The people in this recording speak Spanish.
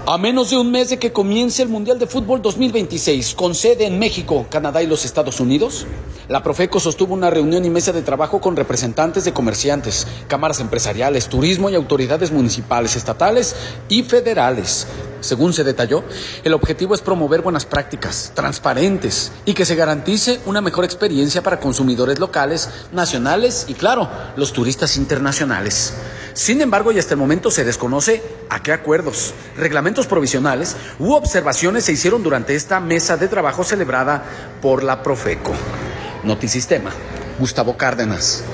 A menos de un mes de que comience el Mundial de Fútbol 2026, con sede en México, Canadá y los Estados Unidos, la Profeco sostuvo una reunión y mesa de trabajo con representantes de comerciantes, cámaras empresariales, turismo y autoridades municipales, estatales y federales. Según se detalló, el objetivo es promover buenas prácticas, transparentes y que se garantice una mejor experiencia para consumidores locales, nacionales y, claro, los turistas internacionales. Sin embargo, y hasta el momento se desconoce a qué acuerdos, reglamentos provisionales u observaciones se hicieron durante esta mesa de trabajo celebrada por la Profeco. Notisistema, Gustavo Cárdenas.